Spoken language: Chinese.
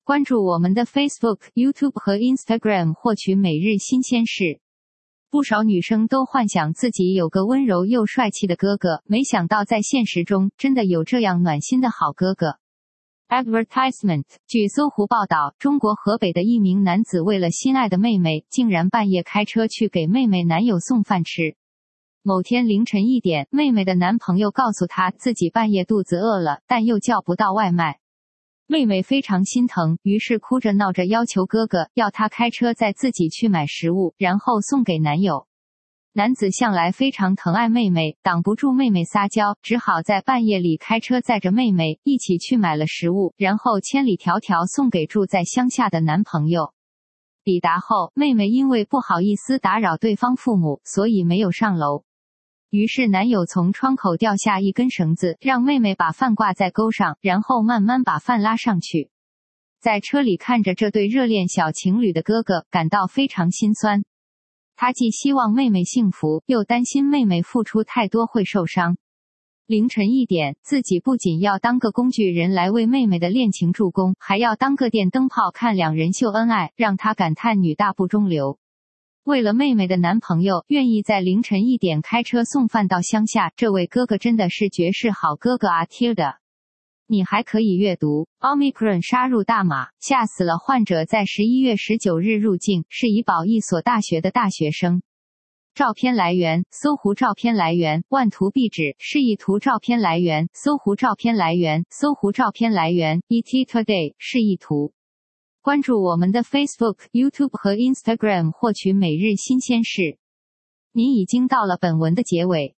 关注我们的 Facebook、YouTube 和 Instagram 获取每日新鲜事。不少女生都幻想自己有个温柔又帅气的哥哥，没想到在现实中真的有这样暖心的好哥哥。Advertisement。 据搜狐报道，中国河北的一名男子为了心爱的妹妹，竟然半夜开车去给妹妹男友送饭吃。某天凌晨1点，妹妹的男朋友告诉她自己半夜肚子饿了，但又叫不到外卖。妹妹非常心疼，于是哭着闹着要求哥哥要他开车载自己去买食物，然后送给男友。男子向来非常疼爱妹妹，挡不住妹妹撒娇，只好在半夜里开车载着妹妹一起去买了食物，然后千里迢迢送给住在乡下的男朋友。抵达后，妹妹因为不好意思打扰对方父母，所以没有上楼。于是男友从窗口掉下一根绳子，让妹妹把饭挂在钩上，然后慢慢把饭拉上去。在车里看着这对热恋小情侣的哥哥，感到非常心酸。他既希望妹妹幸福，又担心妹妹付出太多会受伤。凌晨1点，自己不仅要当个工具人来为妹妹的恋情助攻，还要当个电灯泡看两人秀恩爱，让他感叹女大不中留。为了妹妹的男朋友，愿意在凌晨1点开车送饭到乡下，这位哥哥真的是绝世好哥哥啊 Tilda。 你还可以阅读 Omicron 杀入大马，吓死了患者在11月19日入境，是怡保一所大学的大学生。照片来源：搜狐照片来源：万图壁纸示意图照片来源：搜狐照片来源：搜狐照片来源 ET Today 示意图。关注我们的 Facebook、YouTube 和 Instagram 获取每日新鲜事。您已经到了本文的结尾。